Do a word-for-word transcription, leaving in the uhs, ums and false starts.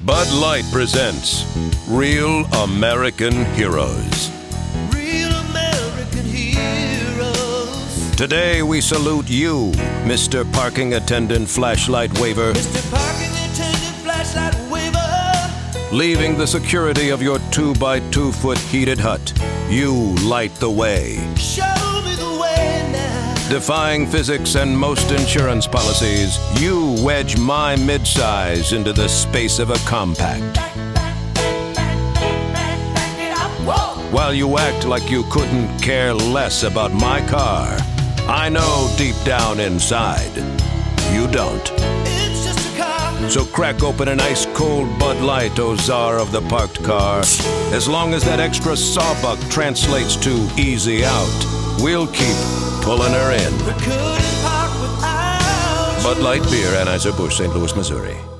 Bud Light presents Real American Heroes. Real American heroes. Today we salute you, Mister Parking Attendant Flashlight Waver, Mister Parking Attendant Flashlight Waver. leaving the security of your two by two foot heated hut. You light the way. Show me the way now. Defying physics and most insurance policies, you wedge my midsize into the space of a compact. While you act like you couldn't care less about my car, I know deep down inside, you don't. It's just a car. So crack open an ice-cold Bud Light, O czar of the parked car. As long as that extra sawbuck translates to easy out, we'll keep pulling her in. We couldn't park without you. Bud Light Beer, Anheuser-Busch, Saint Louis, Missouri.